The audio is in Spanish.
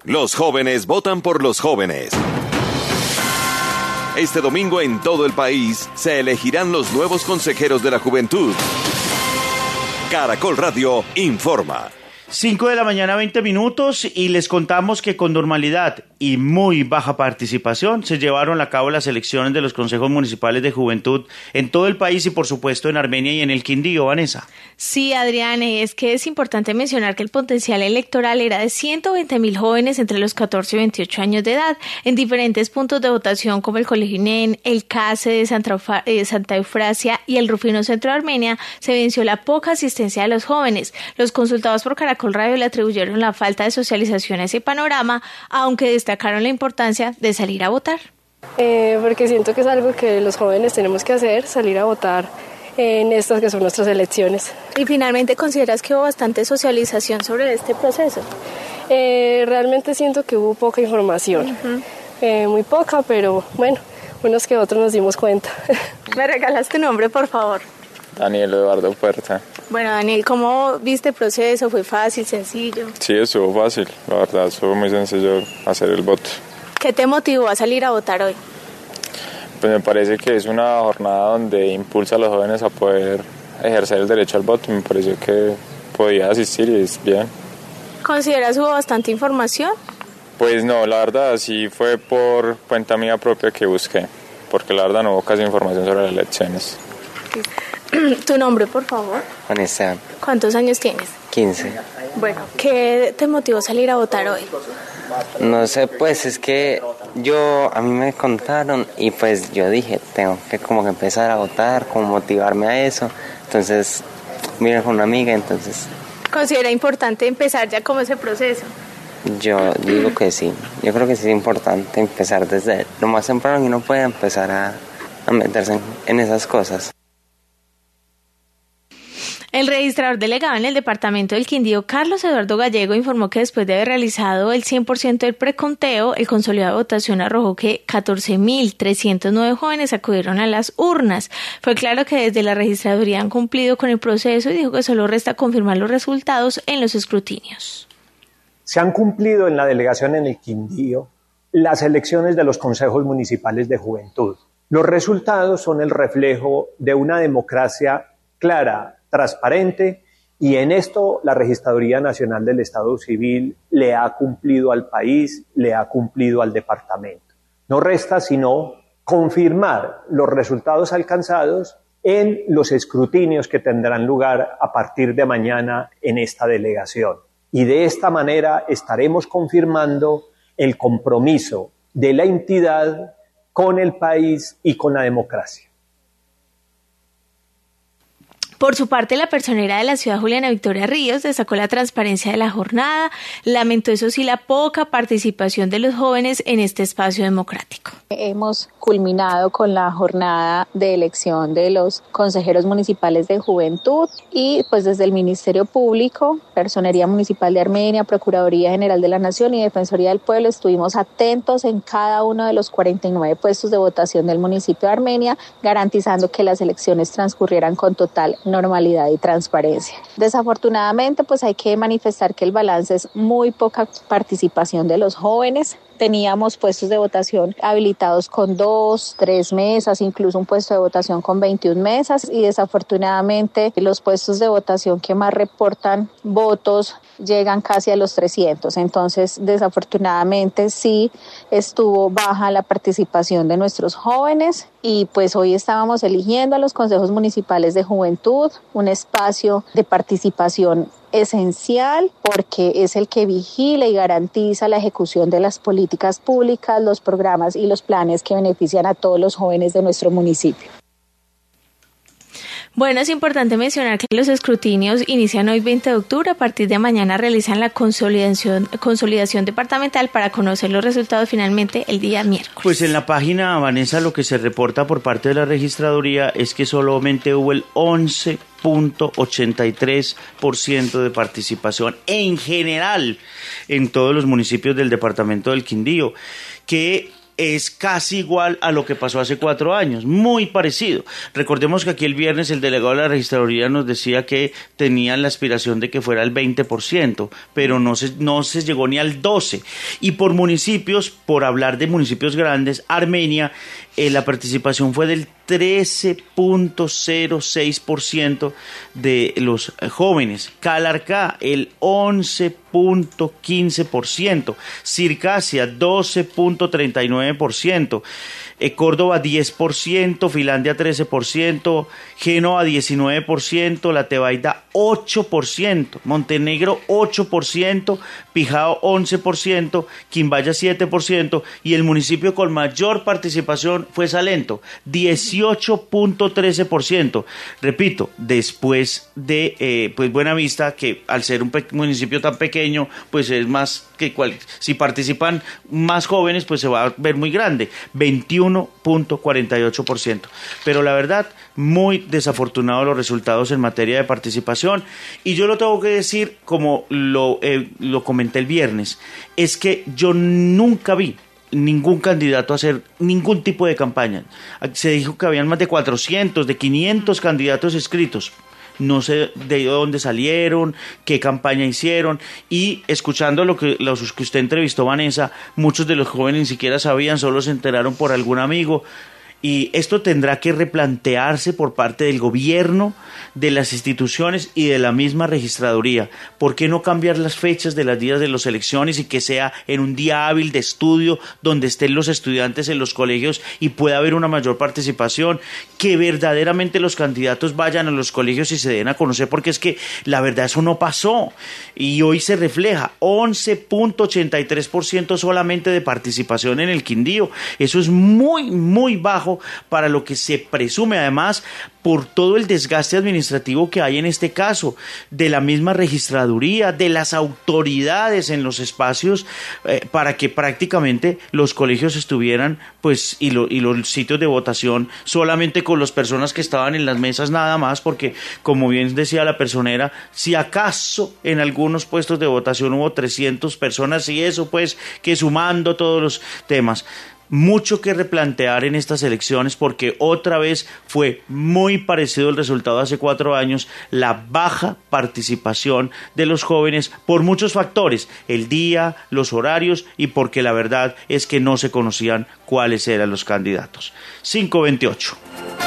Los jóvenes votan por los jóvenes. Este domingo en todo el país se elegirán los nuevos consejeros de la juventud. Caracol Radio informa. 5 de la mañana, 20 minutos, y les contamos que con normalidad y muy baja participación se llevaron a cabo las elecciones de los consejos municipales de juventud en todo el país y por supuesto en Armenia y en el Quindío, Vanessa. Sí, Adrián, es que es importante mencionar que el potencial electoral era de 120.000 jóvenes entre los 14 y 28 años de edad en diferentes puntos de votación como el Colegio INEN, el CASE de Santa Eufrasia y el Rufino Centro de Armenia. Se venció la poca asistencia de los jóvenes. Los consultados por Caracol Radio le atribuyeron la falta de socialización a ese panorama, aunque destacaron la importancia de salir a votar. Porque siento que es algo que los jóvenes tenemos que hacer, salir a votar en estas que son nuestras elecciones. ¿Y finalmente consideras que hubo bastante socialización sobre este proceso? Realmente siento que hubo poca información, muy poca, pero bueno, unos que otros nos dimos cuenta. ¿Me regalas tu nombre, por favor? Daniel Eduardo Puerta. Bueno, Daniel, ¿cómo viste el proceso? ¿Fue fácil, sencillo? Sí, estuvo fácil, la verdad, estuvo muy sencillo hacer el voto. ¿Qué te motivó a salir a votar hoy? Pues me parece que es una jornada donde impulsa a los jóvenes a poder ejercer el derecho al voto. Me pareció que podía asistir y es bien. ¿Consideras hubo bastante información? Pues no, la verdad sí fue por cuenta mía propia que busqué, porque la verdad no hubo casi información sobre las elecciones. ¿Tu nombre, por favor? Vanessa. ¿Cuántos años tienes? 15. Bueno, ¿qué te motivó a salir a votar hoy? No sé, pues es que a mí me contaron y pues yo dije, tengo que como que empezar a votar, como motivarme a eso. Entonces, vine con una amiga, entonces... ¿Considera importante empezar ya como ese proceso? Yo digo que sí. Yo creo que sí es importante empezar desde lo más temprano que uno pueda empezar a meterse en esas cosas. El registrador delegado en el departamento del Quindío, Carlos Eduardo Gallego, informó que después de haber realizado el 100% del preconteo, el consolidado de votación arrojó que 14.309 jóvenes acudieron a las urnas. Fue claro que desde la registraduría han cumplido con el proceso y dijo que solo resta confirmar los resultados en los escrutinios. Se han cumplido en la delegación en el Quindío las elecciones de los consejos municipales de juventud. Los resultados son el reflejo de una democracia clara, transparente, y en esto la Registraduría Nacional del Estado Civil le ha cumplido al país, le ha cumplido al departamento. No resta sino confirmar los resultados alcanzados en los escrutinios que tendrán lugar a partir de mañana en esta delegación. Y de esta manera estaremos confirmando el compromiso de la entidad con el país y con la democracia. Por su parte, la personera de la ciudad, Juliana Victoria Ríos, destacó la transparencia de la jornada, lamentó eso sí la poca participación de los jóvenes en este espacio democrático. Hemos culminado con la jornada de elección de los consejeros municipales de juventud y pues desde el Ministerio Público, Personería Municipal de Armenia, Procuraduría General de la Nación y Defensoría del Pueblo estuvimos atentos en cada uno de los 49 puestos de votación del municipio de Armenia, garantizando que las elecciones transcurrieran con total normalidad y transparencia. Desafortunadamente, pues hay que manifestar que el balance es muy poca participación de los jóvenes. Teníamos puestos de votación habilitados con 2, 3 mesas, incluso un puesto de votación con 21 mesas y desafortunadamente los puestos de votación que más reportan votos llegan casi a los 300. Entonces, desafortunadamente sí estuvo baja la participación de nuestros jóvenes y pues hoy estábamos eligiendo a los consejos municipales de juventud, un espacio de participación esencial porque es el que vigila y garantiza la ejecución de las políticas públicas, los programas y los planes que benefician a todos los jóvenes de nuestro municipio. Bueno, es importante mencionar que los escrutinios inician hoy 20 de octubre. A partir de mañana realizan la consolidación departamental para conocer los resultados finalmente el día miércoles. Pues en la página, Vanessa, lo que se reporta por parte de la registraduría es que solamente hubo el 11.83% de participación en general en todos los municipios del departamento del Quindío, que es casi igual a lo que pasó hace 4 años, muy parecido. Recordemos que aquí el viernes el delegado de la registraduría nos decía que tenían la aspiración de que fuera el 20%, pero no se llegó ni al 12%. Y por municipios, por hablar de municipios grandes, Armenia, la participación fue del 13.06% de los jóvenes. Calarcá, el 11.15%. Circasia, 12.39%. Córdoba 10%, Finlandia 13%, Génova 19%, La Tebaida 8%, Montenegro 8%, Pijao 11%, Quimbaya 7% y el municipio con mayor participación fue Salento, 18.13%. Repito, después de pues Buenavista, que al ser un municipio tan pequeño, pues es más que si participan más jóvenes, pues se va a ver muy grande, 21.48%. Pero la verdad, muy desafortunados los resultados en materia de participación. Y yo lo tengo que decir, como lo comenté el viernes, es que yo nunca vi ningún candidato a hacer ningún tipo de campaña. Se dijo que habían más de 400, de 500 candidatos inscritos. No sé de dónde salieron, qué campaña hicieron, y escuchando los que usted entrevistó, Vanessa, muchos de los jóvenes ni siquiera sabían, solo se enteraron por algún amigo. Y esto tendrá que replantearse por parte del gobierno, de las instituciones y de la misma registraduría. ¿Por qué no cambiar las fechas de las días de las elecciones y que sea en un día hábil de estudio donde estén los estudiantes en los colegios y pueda haber una mayor participación? Que verdaderamente los candidatos vayan a los colegios y se den a conocer, porque es que la verdad eso no pasó. Y hoy se refleja 11.83% solamente de participación en el Quindío. Eso es muy, muy bajo para lo que se presume, además, por todo el desgaste administrativo que hay en este caso, de la misma registraduría, de las autoridades en los espacios, para que prácticamente los colegios estuvieran, pues, y los sitios de votación solamente con las personas que estaban en las mesas nada más, porque, como bien decía la personera, si acaso en algunos puestos de votación hubo 300 personas, y eso pues que sumando todos los temas. Mucho que replantear en estas elecciones, porque otra vez fue muy parecido el resultado de hace 4 años, la baja participación de los jóvenes por muchos factores, el día, los horarios y porque la verdad es que no se conocían cuáles eran los candidatos. 5:28.